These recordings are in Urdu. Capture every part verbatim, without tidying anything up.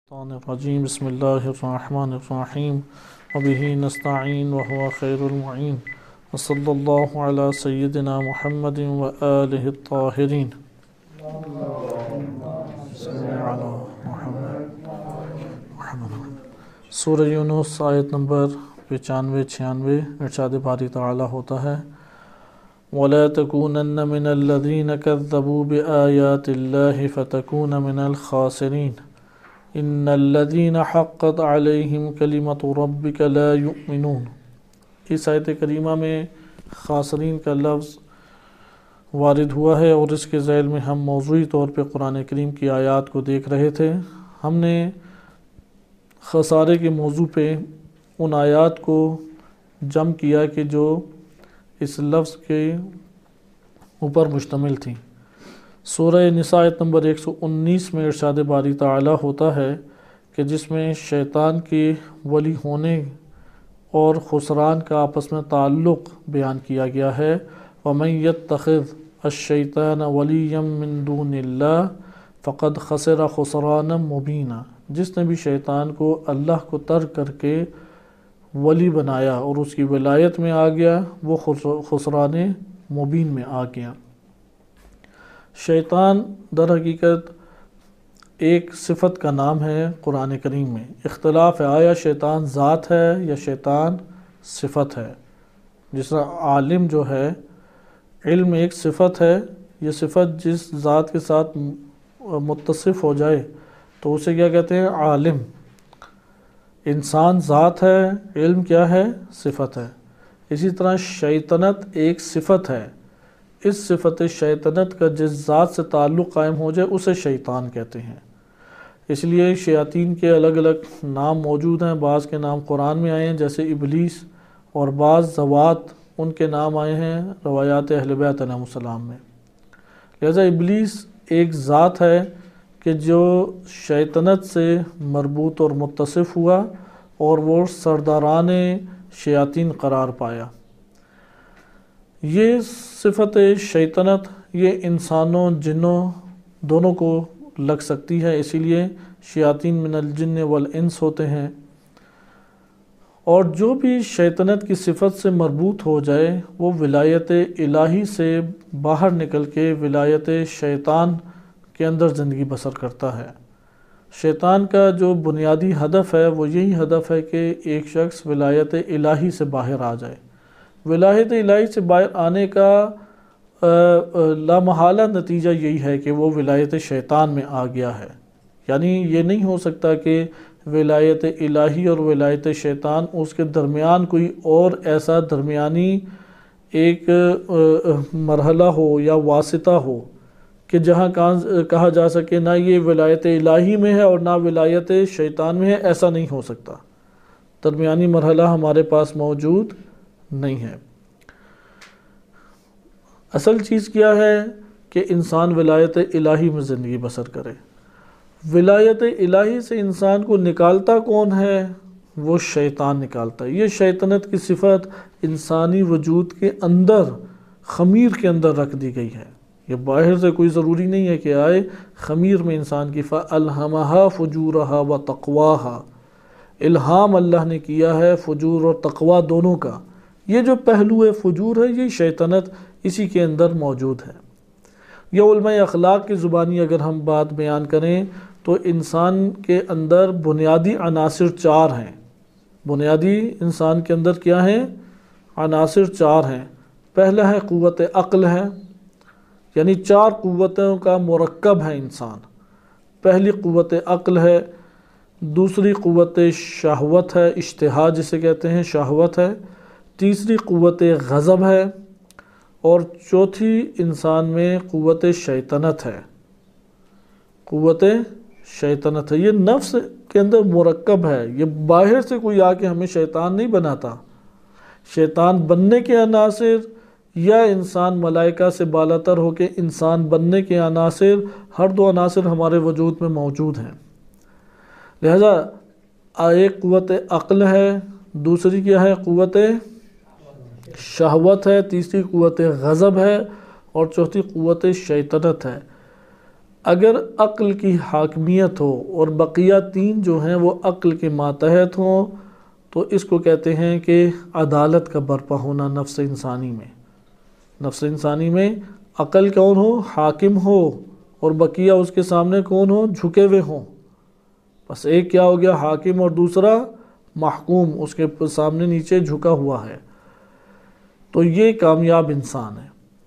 الشیطان الرجیم بسم اللہ الرحمن الرحیم وبہ نستعین وهو خیر المعین وصلی اللہ علی سیدنا محمد وآلہ الطاہرین سورہ یونس آیت نمبر پچانوے چھیانوے ارشاد باری تعالی ہوتا ہے وَلَا تَكُونَنَّ مِنَ الَّذِينَ كَذَّبُوا بِآيَاتِ اللَّهِ فَتَكُونَ مِنَ الْخَاسِرِينَ ان الذين حقت عليهم كلمة ربك لا يؤمنون۔ اس آیت کریمہ میں خاسرین کا لفظ وارد ہوا ہے اور اس کے ذیل میں ہم موضوعی طور پہ قرآن کریم کی آیات کو دیکھ رہے تھے۔ ہم نے خسارے کے موضوع پہ ان آیات کو جمع کیا کہ جو اس لفظ کے اوپر مشتمل تھیں۔ سورہ نساء آیت نمبر ایک سو انیس میں ارشاد باری تعالی ہوتا ہے کہ جس میں شیطان کے ولی ہونے اور خسران کا آپس میں تعلق بیان کیا گیا ہے وَمَن يَتَّخِذْ الشَّيْطَانَ وَلِيًّا مِّن دُونِ اللَّهِ فَقَدْ خَسِرَ خُسْرَانًا مُبِينًا۔ جس نے بھی شیطان کو اللہ کو ترک کر کے ولی بنایا اور اس کی ولایت میں آ گیا وہ خسران مبین میں آ گیا۔ شیطان در حقیقت ایک صفت کا نام ہے قرآن کریم میں۔ اختلاف ہے آیا شیطان ذات ہے یا شیطان صفت ہے۔ جس طرح عالم جو ہے، علم ایک صفت ہے، یہ صفت جس ذات کے ساتھ متصف ہو جائے تو اسے کیا کہتے ہیں؟ عالم۔ انسان ذات ہے، علم کیا ہے؟ صفت ہے۔ اسی طرح شیطنت ایک صفت ہے، اس صفت شیطنت کا جس ذات سے تعلق قائم ہو جائے اسے شیطان کہتے ہیں۔ اس لیے شیاطین کے الگ الگ نام موجود ہیں، بعض کے نام قرآن میں آئے ہیں جیسے ابلیس، اور بعض ذوات ان کے نام آئے ہیں روایات اہل بیت علیہ السلام میں۔ لہذا ابلیس ایک ذات ہے کہ جو شیطنت سے مربوط اور متصف ہوا اور وہ سرداران شیاطین قرار پایا۔ یہ صفت شیطنت یہ انسانوں جنوں دونوں کو لگ سکتی ہے، اسی لیے شیاطین من الجن والانس ہوتے ہیں۔ اور جو بھی شیطنت کی صفت سے مربوط ہو جائے وہ ولایت الہی سے باہر نکل کے ولایت شیطان کے اندر زندگی بسر کرتا ہے۔ شیطان کا جو بنیادی ہدف ہے وہ یہی ہدف ہے کہ ایک شخص ولایت الہی سے باہر آ جائے۔ ولایت الہی سے باہر آنے کا لامحالہ نتیجہ یہی ہے کہ وہ ولایت شیطان میں آ گیا ہے۔ یعنی یہ نہیں ہو سکتا کہ ولایت الہی اور ولایت شیطان اس کے درمیان کوئی اور ایسا درمیانی ایک مرحلہ ہو یا واسطہ ہو کہ جہاں کہا جا سکے نہ یہ ولایت الہی میں ہے اور نہ ولایت شیطان میں ہے، ایسا نہیں ہو سکتا۔ درمیانی مرحلہ ہمارے پاس موجود نہیں ہے۔ اصل چیز کیا ہے کہ انسان ولایت الہی میں زندگی بسر کرے۔ ولایت الہی سے انسان کو نکالتا کون ہے؟ وہ شیطان نکالتا ہے۔ یہ شیطنت کی صفت انسانی وجود کے اندر خمیر کے اندر رکھ دی گئی ہے۔ یہ باہر سے کوئی ضروری نہیں ہے کہ آئے، خمیر میں انسان کی فَأَلْهَمَهَا فُجُورَهَا وَتَقْوَاهَا، الہام اللہ نے کیا ہے فجور اور تقوی دونوں کا۔ یہ جو پہلو فجور ہے یہ شیطنت اسی کے اندر موجود ہے۔ یہ علماء اخلاق کی زبانی اگر ہم بات بیان کریں تو انسان کے اندر بنیادی عناصر چار ہیں۔ بنیادی انسان کے اندر کیا ہیں؟ عناصر چار ہیں۔ پہلا ہے قوت عقل ہے، یعنی چار قوتوں کا مرکب ہے انسان۔ پہلی قوت عقل ہے، دوسری قوت شہوت ہے، اشتہا جسے کہتے ہیں شہوت ہے، تیسری قوت غضب ہے، اور چوتھی انسان میں قوت شیطنت ہے۔ قوت شیطنت ہے، یہ نفس کے اندر مرکب ہے، یہ باہر سے کوئی آ کے ہمیں شیطان نہیں بناتا۔ شیطان بننے کے عناصر یا انسان ملائکہ سے بالاتر ہو کے انسان بننے کے عناصر، ہر دو عناصر ہمارے وجود میں موجود ہیں۔ لہذا ایک قوت عقل ہے، دوسری کیا ہے؟ قوت شہوت ہے، تیسری قوت غضب ہے، اور چوتھی قوت شیطنت ہے۔ اگر عقل کی حاکمیت ہو اور بقیہ تین جو ہیں وہ عقل کے ماتحت ہوں تو اس کو کہتے ہیں کہ عدالت کا برپا ہونا نفس انسانی میں۔ نفس انسانی میں عقل کون ہو؟ حاکم ہو، اور بقیہ اس کے سامنے کون ہو؟ جھکے ہوئے ہوں۔ بس ایک کیا ہو گیا؟ حاکم، اور دوسرا محکوم، اس کے سامنے نیچے جھکا ہوا ہے، تو یہ کامیاب انسان ہے۔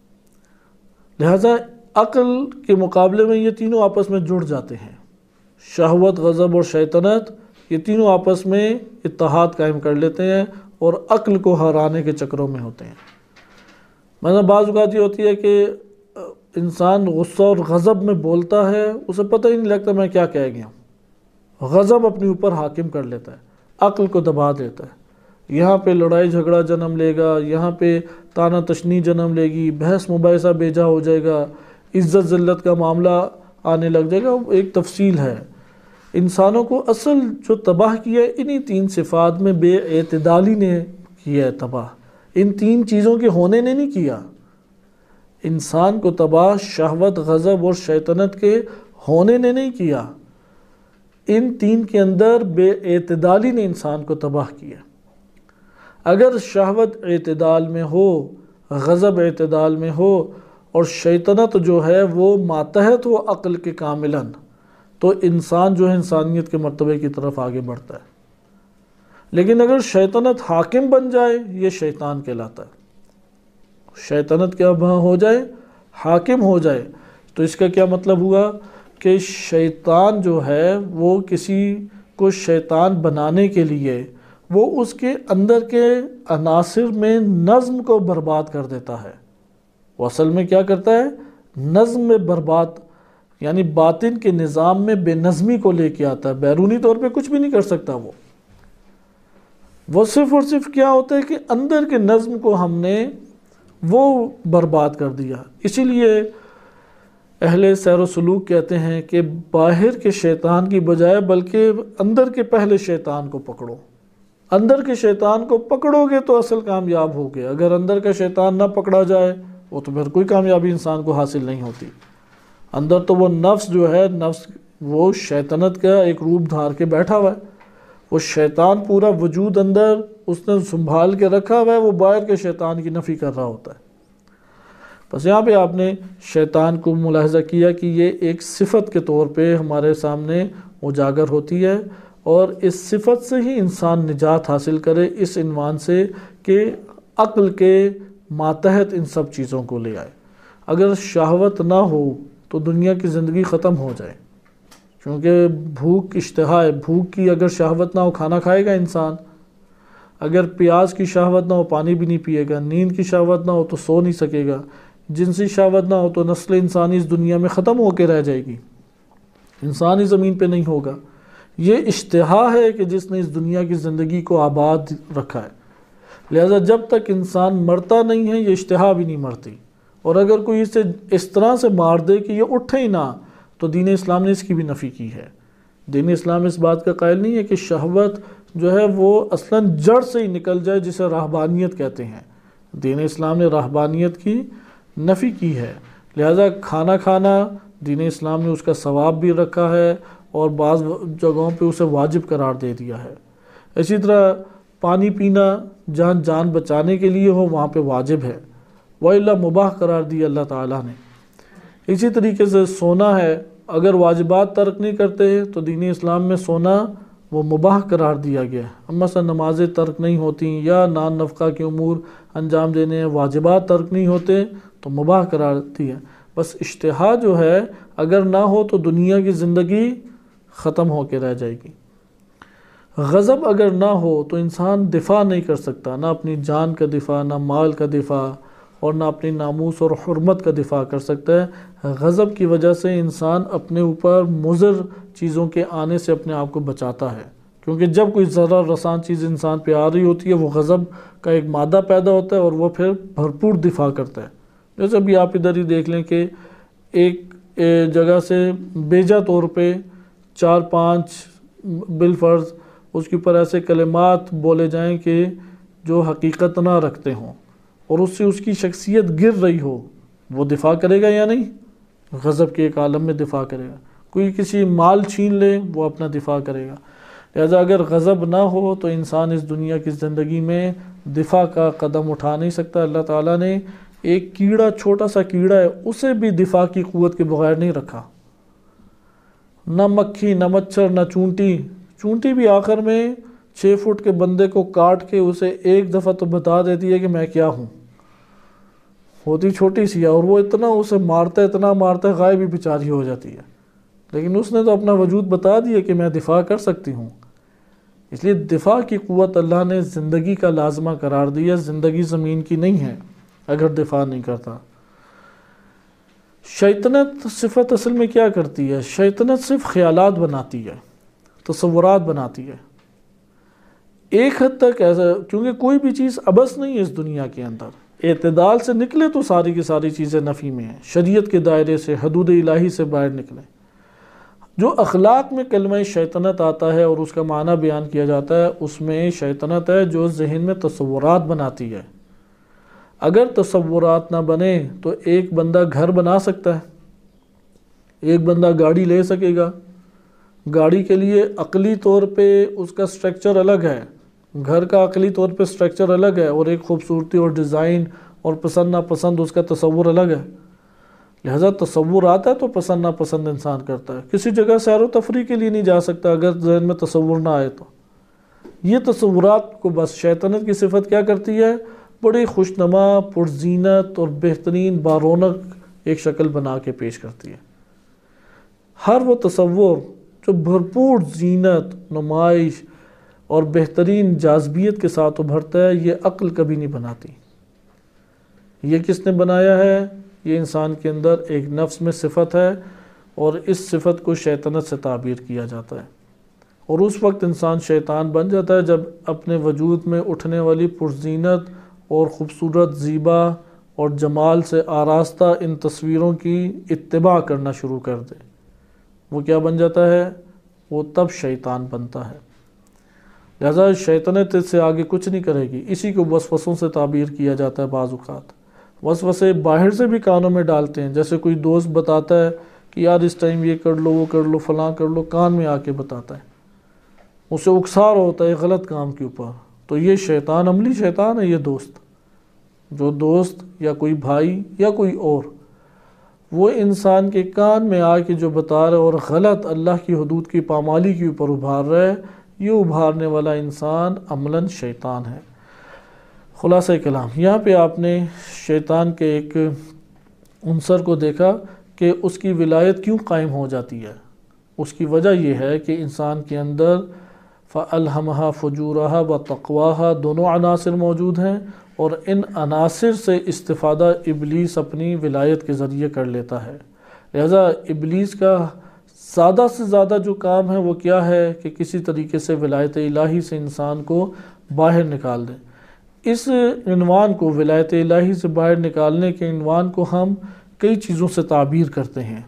لہذا عقل کے مقابلے میں یہ تینوں آپس میں جڑ جاتے ہیں، شہوت، غضب اور شیطنت، یہ تینوں آپس میں اتحاد قائم کر لیتے ہیں اور عقل کو ہرانے کے چکروں میں ہوتے ہیں۔ مثلا بعض اوقات یہ ہوتی ہے کہ انسان غصہ اور غضب میں بولتا ہے، اسے پتہ ہی نہیں لگتا میں کیا کہہ گیا ہوں۔ غضب اپنے اوپر حاکم کر لیتا ہے، عقل کو دبا دیتا ہے، یہاں پہ لڑائی جھگڑا جنم لے گا، یہاں پہ تانا تشنی جنم لے گی، بحث مباحثہ بیجا ہو جائے گا، عزت ذلت کا معاملہ آنے لگ جائے گا۔ ایک تفصیل ہے، انسانوں کو اصل جو تباہ کیا ہے انہی تین صفات میں بے اعتدالی نے کیا ہے تباہ، ان تین چیزوں کے ہونے نے نہیں کیا۔ انسان کو تباہ شہوت، غضب اور شیطنت کے ہونے نے نہیں کیا، ان تین کے اندر بے اعتدالی نے انسان کو تباہ کیا۔ اگر شہوت اعتدال میں ہو، غضب اعتدال میں ہو، اور شیطنت جو ہے وہ ماتحت ہو عقل کے کاملاً، تو انسان جو ہے انسانیت کے مرتبے کی طرف آگے بڑھتا ہے۔ لیکن اگر شیطنت حاکم بن جائے، یہ شیطان کہلاتا ہے۔ شیطنت کیا ہو جائے؟ حاکم ہو جائے، تو اس کا کیا مطلب ہوا کہ شیطان جو ہے وہ کسی کو شیطان بنانے کے لیے وہ اس کے اندر کے عناصر میں نظم کو برباد کر دیتا ہے۔ وہ اصل میں کیا کرتا ہے؟ نظم میں برباد، یعنی باطن کے نظام میں بے نظمی کو لے کے آتا ہے، بیرونی طور پہ کچھ بھی نہیں کر سکتا وہ وہ صرف اور صرف کیا ہوتا ہے کہ اندر کے نظم کو ہم نے وہ برباد کر دیا۔ اسی لیے اہل سیر و سلوک کہتے ہیں کہ باہر کے شیطان کی بجائے بلکہ اندر کے پہلے شیطان کو پکڑو، اندر کے شیطان کو پکڑو گے تو اصل کامیاب ہوگے۔ اگر اندر کا شیطان نہ پکڑا جائے وہ تو پھر کوئی کامیابی انسان کو حاصل نہیں ہوتی۔ اندر تو وہ نفس جو ہے، نفس وہ شیطنت کا ایک روپ دھار کے بیٹھا ہوا ہے، وہ شیطان پورا وجود اندر اس نے سنبھال کے رکھا ہوا ہے، وہ باہر کے شیطان کی نفی کر رہا ہوتا ہے۔ بس یہاں پہ آپ نے شیطان کو ملاحظہ کیا کہ یہ ایک صفت کے طور پہ ہمارے سامنے اجاگر ہوتی ہے، اور اس صفت سے ہی انسان نجات حاصل کرے، اس عنوان سے کہ عقل کے ماتحت ان سب چیزوں کو لے آئے۔ اگر شہوت نہ ہو تو دنیا کی زندگی ختم ہو جائے، کیونکہ بھوک اشتہا ہے، بھوک کی اگر شہوت نہ ہو کھانا کھائے گا انسان، اگر پیاس کی شہوت نہ ہو پانی بھی نہیں پیے گا، نیند کی شہوت نہ ہو تو سو نہیں سکے گا، جنسی شہوت نہ ہو تو نسل انسانی اس دنیا میں ختم ہو کے رہ جائے گی، انسانی زمین پہ نہیں ہوگا۔ یہ اشتہا ہے کہ جس نے اس دنیا کی زندگی کو آباد رکھا ہے، لہذا جب تک انسان مرتا نہیں ہے یہ اشتہا بھی نہیں مرتی، اور اگر کوئی اسے اس طرح سے مار دے کہ یہ اٹھے ہی نہ تو دین اسلام نے اس کی بھی نفی کی ہے۔ دین اسلام اس بات کا قائل نہیں ہے کہ شہوت جو ہے وہ اصلاً جڑ سے ہی نکل جائے، جسے راہبانیت کہتے ہیں۔ دین اسلام نے راہبانیت کی نفی کی ہے، لہذا کھانا کھانا دین اسلام نے اس کا ثواب بھی رکھا ہے اور بعض جگہوں پہ اسے واجب قرار دے دیا ہے۔ اسی طرح پانی پینا جان جان بچانے کے لیے ہو وہاں پہ واجب ہے، وَإِلَّا مباح قرار دیا اللہ تعالیٰ نے۔ اسی طریقے سے سونا ہے، اگر واجبات ترک نہیں کرتے تو دین اسلام میں سونا وہ مباح قرار دیا گیا ہے۔ اب مثلا نمازیں ترک نہیں ہوتی یا نان نفقہ کے امور انجام دینے ہیں، واجبات ترک نہیں ہوتے تو مباح قرار دیا۔ بس اشتہا جو ہے اگر نہ ہو تو دنیا کی زندگی ختم ہو کے رہ جائے گی۔ غضب اگر نہ ہو تو انسان دفاع نہیں کر سکتا، نہ اپنی جان کا دفاع، نہ مال کا دفاع، اور نہ اپنی ناموس اور حرمت کا دفاع کر سکتا ہے۔ غضب کی وجہ سے انسان اپنے اوپر مضر چیزوں کے آنے سے اپنے آپ کو بچاتا ہے، کیونکہ جب کوئی ضرر رسان چیز انسان پہ آ رہی ہوتی ہے وہ غضب کا ایک مادہ پیدا ہوتا ہے اور وہ پھر بھرپور دفاع کرتا ہے۔ جیسے ابھی آپ ادھر ہی دیکھ لیں کہ ایک جگہ سے بیجا طور پہ چار پانچ بالفرض اس کے اوپر ایسے کلمات بولے جائیں کہ جو حقیقت نہ رکھتے ہوں، اور اس سے اس کی شخصیت گر رہی ہو، وہ دفاع کرے گا یا نہیں؟ غضب کے ایک عالم میں دفاع کرے گا. کوئی کسی مال چھین لے وہ اپنا دفاع کرے گا. لہذا اگر غضب نہ ہو تو انسان اس دنیا کی زندگی میں دفاع کا قدم اٹھا نہیں سکتا. اللہ تعالیٰ نے ایک کیڑا، چھوٹا سا کیڑا ہے، اسے بھی دفاع کی قوت کے بغیر نہیں رکھا. نہ مکھی، نہ مچھر، نہ چونٹی. چونٹی بھی آخر میں چھ فٹ کے بندے کو کاٹ کے اسے ایک دفعہ تو بتا دیتی ہے کہ میں کیا ہوں. ہوتی چھوٹی سی ہے اور وہ اتنا اسے مارتا ہے، اتنا مارتا ہے، غائب بھی بیچاری ہو جاتی ہے. لیکن اس نے تو اپنا وجود بتا دیا کہ میں دفاع کر سکتی ہوں. اس لیے دفاع کی قوت اللہ نے زندگی کا لازمہ قرار دیا. زندگی زمین کی نہیں ہے اگر دفاع نہیں کرتا. شیطنت صفت اصل میں کیا کرتی ہے؟ شیطنت صرف خیالات بناتی ہے، تصورات بناتی ہے. ایک حد تک ایسا، کیونکہ کوئی بھی چیز عبث نہیں ہے اس دنیا کے اندر. اعتدال سے نکلے تو ساری کی ساری چیزیں نفی میں ہیں. شریعت کے دائرے سے، حدود الہی سے باہر نکلیں. جو اخلاق میں کلمہ شیطنت آتا ہے اور اس کا معنی بیان کیا جاتا ہے، اس میں شیطنت ہے جو ذہن میں تصورات بناتی ہے. اگر تصورات نہ بنے تو ایک بندہ گھر بنا سکتا ہے، ایک بندہ گاڑی لے سکے گا. گاڑی کے لیے عقلی طور پہ اس کا سٹرکچر الگ ہے، گھر کا عقلی طور پہ سٹرکچر الگ ہے، اور ایک خوبصورتی اور ڈیزائن اور پسند ناپسند اس کا تصور الگ ہے. لہذا تصور آتا ہے تو پسند ناپسند انسان کرتا ہے. کسی جگہ سیر و تفریح کے لیے نہیں جا سکتا اگر ذہن میں تصور نہ آئے تو. یہ تصورات کو بس شیطنت کی صفت کیا کرتی ہے؟ بڑی خوشنما، پرزینت اور بہترین بارونق ایک شکل بنا کے پیش کرتی ہے. ہر وہ تصور جو بھرپور زینت، نمائش اور بہترین جاذبیت کے ساتھ ابھرتا ہے، یہ عقل کبھی نہیں بناتی. یہ کس نے بنایا ہے؟ یہ انسان کے اندر ایک نفس میں صفت ہے، اور اس صفت کو شیطنت سے تعبیر کیا جاتا ہے. اور اس وقت انسان شیطان بن جاتا ہے جب اپنے وجود میں اٹھنے والی پرزینت اور خوبصورت، زیبا اور جمال سے آراستہ ان تصویروں کی اتباع کرنا شروع کر دے. وہ کیا بن جاتا ہے؟ وہ تب شیطان بنتا ہے. لہذا شیطنت سے آگے کچھ نہیں کرے گی. اسی کو وسوسوں سے تعبیر کیا جاتا ہے. بعض اوقات وسوسے باہر سے بھی کانوں میں ڈالتے ہیں. جیسے کوئی دوست بتاتا ہے کہ یار اس ٹائم یہ کر لو، وہ کر لو، فلاں کر لو، کان میں آ کے بتاتا ہے، اسے اکسار ہوتا ہے غلط کام کے اوپر. تو یہ شیطان، عملی شیطان ہے یہ دوست. جو دوست یا کوئی بھائی یا کوئی اور وہ انسان کے کان میں آ کے جو بتا رہا ہے اور غلط اللہ کی حدود کی پامالی کے اوپر ابھار رہا ہے، یہ ابھارنے والا انسان عملاً شیطان ہے. خلاصہ کلام یہاں پہ آپ نے شیطان کے ایک عنصر کو دیکھا کہ اس کی ولایت کیوں قائم ہو جاتی ہے. اس کی وجہ یہ ہے کہ انسان کے اندر فَأَلْهَمَهَا فُجُورَهَا وَتَقْوَاهَا دونوں عناصر موجود ہیں، اور ان عناصر سے استفادہ ابلیس اپنی ولایت کے ذریعے کر لیتا ہے. لہذا ابلیس کا زیادہ سے زیادہ جو کام ہے وہ کیا ہے کہ کسی طریقے سے ولایت الہی سے انسان کو باہر نکال دے. اس عنوان کو، ولایت الہی سے باہر نکالنے کے عنوان کو ہم کئی چیزوں سے تعبیر کرتے ہیں.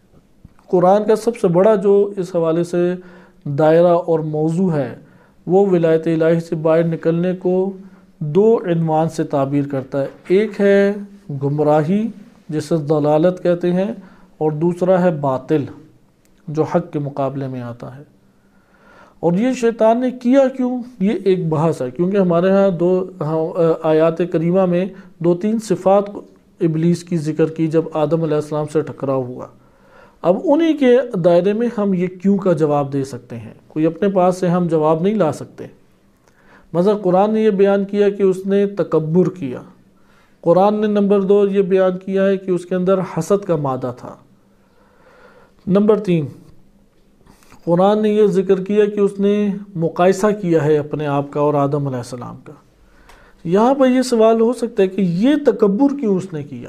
قرآن کا سب سے بڑا جو اس حوالے سے دائرہ اور موضوع ہے وہ ولایت الہی سے باہر نکلنے کو دو عنوان سے تعبیر کرتا ہے. ایک ہے گمراہی جسے ضلالت کہتے ہیں، اور دوسرا ہے باطل جو حق کے مقابلے میں آتا ہے. اور یہ شیطان نے کیا کیوں، یہ ایک بحث ہے، کیونکہ ہمارے ہاں دو آیات کریمہ میں دو تین صفات ابلیس کی ذکر کی جب آدم علیہ السلام سے ٹکراؤ ہوا. اب انہی کے دائرے میں ہم یہ کیوں کا جواب دے سکتے ہیں. کوئی اپنے پاس سے ہم جواب نہیں لا سکتے. مثلا قرآن نے یہ بیان کیا کہ اس نے تکبر کیا. قرآن نے نمبر دو یہ بیان کیا ہے کہ اس کے اندر حسد کا مادہ تھا. نمبر تین، قرآن نے یہ ذکر کیا کہ اس نے مقائسہ کیا ہے اپنے آپ کا اور آدم علیہ السلام کا. یہاں پر یہ سوال ہو سکتا ہے کہ یہ تکبر کیوں اس نے کیا،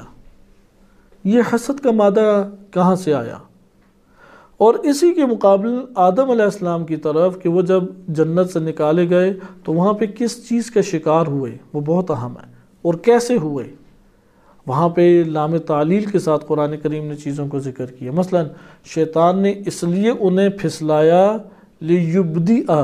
یہ حسد کا مادہ کہاں سے آیا. اور اسی کے مقابل آدم علیہ السلام کی طرف کہ وہ جب جنت سے نکالے گئے تو وہاں پہ کس چیز کا شکار ہوئے وہ بہت اہم ہے، اور کیسے ہوئے. وہاں پہ لام تعلیل کے ساتھ قرآن کریم نے چیزوں کو ذکر کیا. مثلا شیطان نے اس لیے انہیں پھسلایا لیبدئ،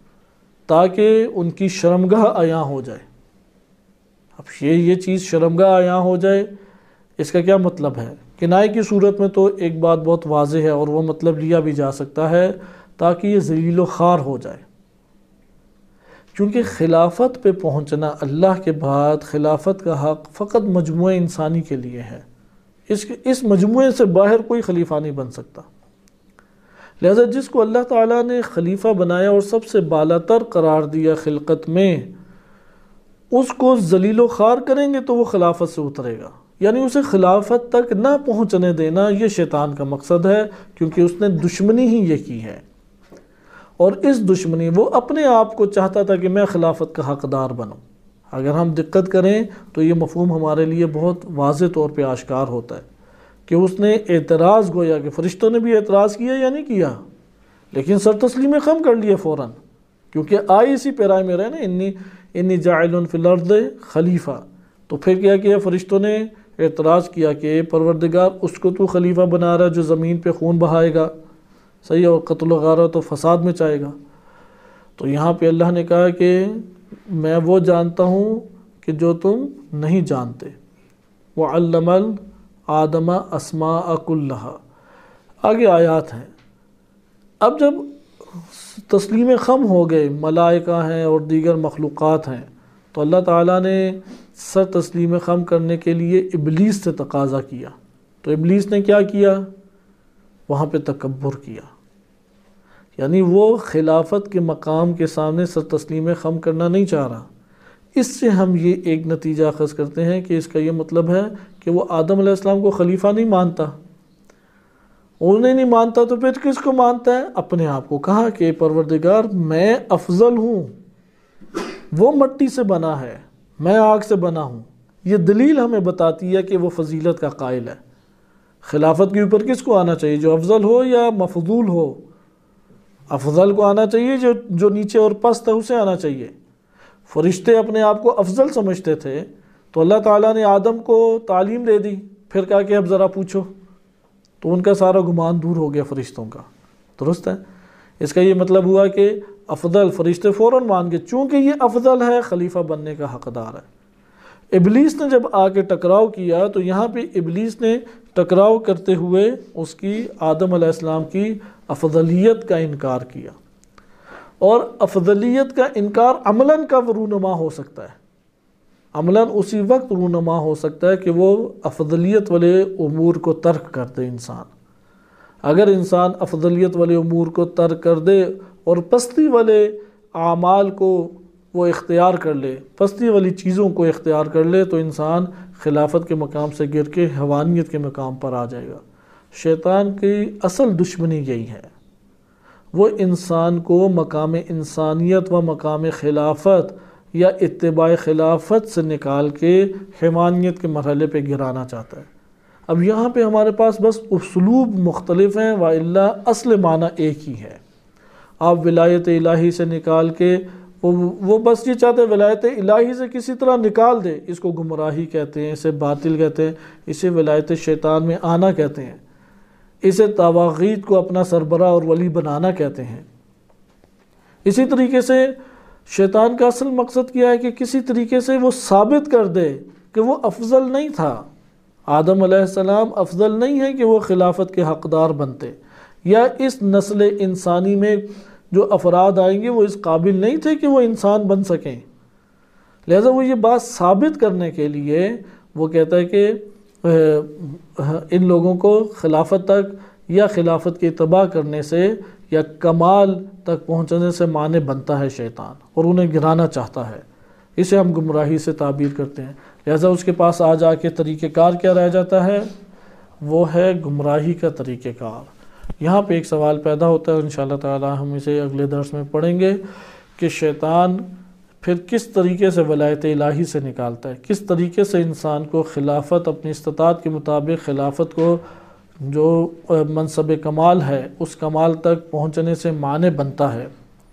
تاکہ ان کی شرمگاہ عیاں ہو جائے. اب یہ یہ چیز شرمگاہ عیاں ہو جائے، اس کا کیا مطلب ہے کنائے کی صورت میں تو ایک بات بہت واضح ہے اور وہ مطلب لیا بھی جا سکتا ہے تاکہ یہ ذلیل و خوار ہو جائے، کیونکہ خلافت پہ پہنچنا اللہ کے بعد خلافت کا حق فقط مجموعہ انسانی کے لیے ہے، اس اس مجموعے سے باہر کوئی خلیفہ نہیں بن سکتا۔ لہذا جس کو اللہ تعالیٰ نے خلیفہ بنایا اور سب سے بالا تر قرار دیا خلقت میں، اس کو ذلیل و خوار کریں گے تو وہ خلافت سے اترے گا، یعنی اسے خلافت تک نہ پہنچنے دینا یہ شیطان کا مقصد ہے، کیونکہ اس نے دشمنی ہی یہ کی ہے، اور اس دشمنی وہ اپنے آپ کو چاہتا تھا کہ میں خلافت کا حقدار بنوں۔ اگر ہم دقت کریں تو یہ مفہوم ہمارے لیے بہت واضح طور پہ آشکار ہوتا ہے کہ اس نے اعتراض گویا کہ فرشتوں نے بھی اعتراض کیا یا نہیں کیا، لیکن سر تسلیم خم کر لیے فوراً، کیونکہ آئی اسی پیرائے میں رہے نا، انی انی جاعل فی الارض خلیفہ۔ تو پھر کیا کیا فرشتوں نے اعتراض کیا کہ پروردگار اس کو تو خلیفہ بنا رہا ہے جو زمین پہ خون بہائے گا، صحیح، اور قتل و غارت و فساد میں چاہے گا۔ تو یہاں پہ اللہ نے کہا کہ میں وہ جانتا ہوں کہ جو تم نہیں جانتے، وَعَلَّمَ آدم اسماء کلھا، آگے آیات ہیں۔ اب جب تسلیم خم ہو گئے، ملائکہ ہیں اور دیگر مخلوقات ہیں، تو اللہ تعالیٰ نے سر تسلیم خم کرنے کے لیے ابلیس سے تقاضا کیا، تو ابلیس نے کیا کیا؟ وہاں پہ تکبر کیا، یعنی وہ خلافت کے مقام کے سامنے سر تسلیم خم کرنا نہیں چاہ رہا۔ اس سے ہم یہ ایک نتیجہ اخذ کرتے ہیں کہ اس کا یہ مطلب ہے کہ وہ آدم علیہ السلام کو خلیفہ نہیں مانتا، انہیں نہیں مانتا تو پھر کس کو مانتا ہے؟ اپنے آپ کو۔ کہا کہ پروردگار میں افضل ہوں، وہ مٹی سے بنا ہے، میں آگ سے بنا ہوں۔ یہ دلیل ہمیں بتاتی ہے کہ وہ فضیلت کا قائل ہے۔ خلافت کے اوپر کس کو آنا چاہیے؟ جو افضل ہو یا مفضول ہو؟ افضل کو آنا چاہیے، جو جو نیچے اور پست ہے اسے آنا چاہیے۔ فرشتے اپنے آپ کو افضل سمجھتے تھے، تو اللہ تعالیٰ نے آدم کو تعلیم دے دی، پھر کہا کہ اب ذرا پوچھو، تو ان کا سارا گمان دور ہو گیا فرشتوں کا، درست ہے؟ اس کا یہ مطلب ہوا کہ افضل، فرشتے فوراً مان گئے، چونکہ یہ افضل ہے خلیفہ بننے کا حقدار ہے۔ ابلیس نے جب آ کے ٹکراؤ کیا تو یہاں پہ ابلیس نے ٹکراؤ کرتے ہوئے اس کی آدم علیہ السلام کی افضلیت کا انکار کیا، اور افضلیت کا انکار عملاً کب رونما ہو سکتا ہے؟ عملاً اسی وقت رونما ہو سکتا ہے کہ وہ افضلیت والے امور کو ترک کر دے انسان۔ اگر انسان افضلیت والے امور کو ترک کر دے اور پستی والے اعمال کو وہ اختیار کر لے، پستی والی چیزوں کو اختیار کر لے، تو انسان خلافت کے مقام سے گر کے حیوانیت کے مقام پر آ جائے گا۔ شیطان کی اصل دشمنی یہی ہے، وہ انسان کو مقام انسانیت و مقام خلافت یا اتباع خلافت سے نکال کے حیوانیت کے مرحلے پہ گرانا چاہتا ہے۔ اب یہاں پہ ہمارے پاس بس اسلوب مختلف ہیں، وَإِلَّا اصل معنی ایک ہی ہے۔ آپ ولایت الہی سے نکال کے وہ بس یہ چاہتے ہیں ولایت الہی سے کسی طرح نکال دے، اس کو گمراہی کہتے ہیں، اسے باطل کہتے ہیں، اسے ولایت شیطان میں آنا کہتے ہیں، اسے طواغیت کو اپنا سربراہ اور ولی بنانا کہتے ہیں۔ اسی طریقے سے شیطان کا اصل مقصد کیا ہے کہ کسی طریقے سے وہ ثابت کر دے کہ وہ افضل نہیں تھا، آدم علیہ السلام افضل نہیں ہے کہ وہ خلافت کے حقدار بنتے، یا اس نسل انسانی میں جو افراد آئیں گے وہ اس قابل نہیں تھے کہ وہ انسان بن سکیں۔ لہذا وہ یہ بات ثابت کرنے کے لیے وہ کہتا ہے کہ ان لوگوں کو خلافت تک یا خلافت کی اتباع کرنے سے یا کمال تک پہنچنے سے مانع بنتا ہے شیطان، اور انہیں گرانا چاہتا ہے۔ اسے ہم گمراہی سے تعبیر کرتے ہیں۔ لہذا اس کے پاس آ جا کے طریقہ کار کیا رہ جاتا ہے؟ وہ ہے گمراہی کا طریقہ کار۔ یہاں پہ ایک سوال پیدا ہوتا ہے، انشاءاللہ تعالی ہم اسے اگلے درس میں پڑھیں گے کہ شیطان پھر کس طریقے سے ولایت الہی سے نکالتا ہے، کس طریقے سے انسان کو خلافت اپنی استطاعت کے مطابق خلافت کو جو منصب کمال ہے اس کمال تک پہنچنے سے مانع بنتا ہے۔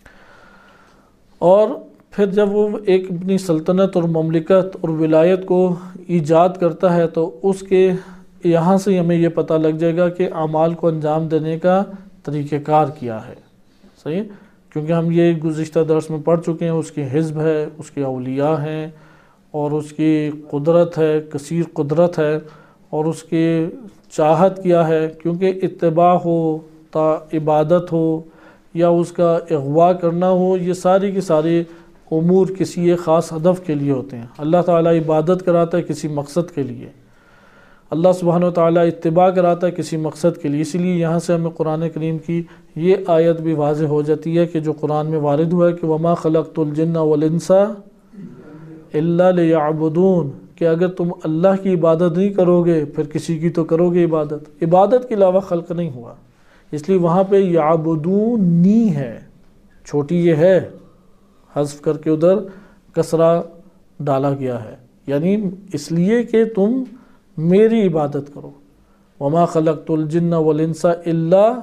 اور پھر جب وہ ایک اپنی سلطنت اور مملکت اور ولایت کو ایجاد کرتا ہے تو اس کے یہاں سے ہمیں یہ پتہ لگ جائے گا کہ اعمال کو انجام دینے کا طریقہ کار کیا ہے، صحیح؟ کیونکہ ہم یہ گزشتہ درس میں پڑھ چکے ہیں، اس کی حزب ہے، اس کے اولیاء ہیں، اور اس کی قدرت ہے، کثیر قدرت ہے، اور اس کی چاہت کیا ہے، کیونکہ اتباع ہو تا عبادت ہو یا اس کا اغوا کرنا ہو، یہ ساری کی ساری امور کسی ایک خاص ہدف کے لیے ہوتے ہیں۔ اللہ تعالیٰ عبادت کراتا ہے کسی مقصد کے لیے، اللہ سبحانہ وتعالیٰ اتباع کراتا ہے کسی مقصد کے لیے۔ اسی لیے یہاں سے ہمیں قرآن کریم کی یہ آیت بھی واضح ہو جاتی ہے کہ جو قرآن میں وارد ہوا ہے کہ وَمَا خَلَقْتُ الْجِنَّ وَالْإِنسَ إِلَّا لِيَعْبُدُونَ، کہ اگر تم اللہ کی عبادت نہیں کرو گے پھر کسی کی تو کرو گے عبادت، عبادت کے علاوہ خلق نہیں ہوا، اس لیے وہاں پہ یعبدونی ہے، چھوٹی یہ ہے حذف کر کے ادھر کسرہ ڈالا گیا ہے، یعنی اس لیے کہ تم میری عبادت کرو۔ وَمَا خَلَقْتُ الْجِنَّ وَالْإِنسَ إِلَّا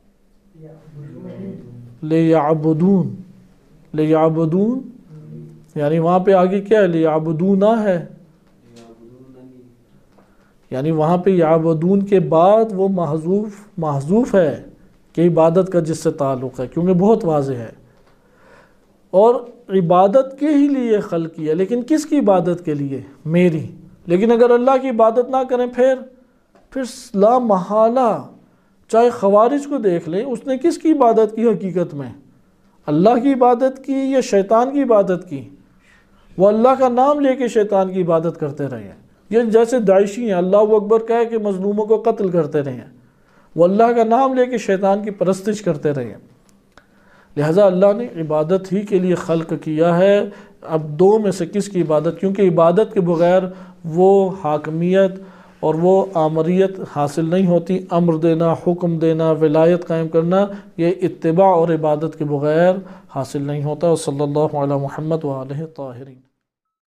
لِيَعْبُدُونَ، لِيَعْبُدُونَ یعنی وہاں پہ آگے کیا ہے، لِيَعْبُدُونَ ہے، یعنی وہاں پہ یعبدون کے بعد وہ محذوف محذوف ہے کہ عبادت کا جس سے تعلق ہے، کیونکہ بہت واضح ہے، اور عبادت کے ہی لیے خلق کیا، لیکن کس کی عبادت کے لیے؟ میری۔ لیکن اگر اللہ کی عبادت نہ کریں پھر پھر لا محالہ، چاہے خوارج کو دیکھ لیں، اس نے کس کی عبادت کی حقیقت میں؟ اللہ کی عبادت کی یا شیطان کی عبادت کی؟ وہ اللہ کا نام لے کے شیطان کی عبادت کرتے رہے ہیں، یہ جیسے داعشی ہیں اللہ اکبر کہہ کے مظلوموں کو قتل کرتے رہے ہیں، وہ اللہ کا نام لے کے شیطان کی پرستش کرتے رہے ہیں۔ لہٰذا اللہ نے عبادت ہی کے لیے خلق کیا ہے۔ اب دو میں سے کس کی عبادت؟ کیونکہ عبادت کے بغیر وہ حاکمیت اور وہ آمریت حاصل نہیں ہوتی، امر دینا، حکم دینا، ولایت قائم کرنا، یہ اتباع اور عبادت کے بغیر حاصل نہیں ہوتا۔ صلی اللہ علی محمد وآلہ الطاہرین۔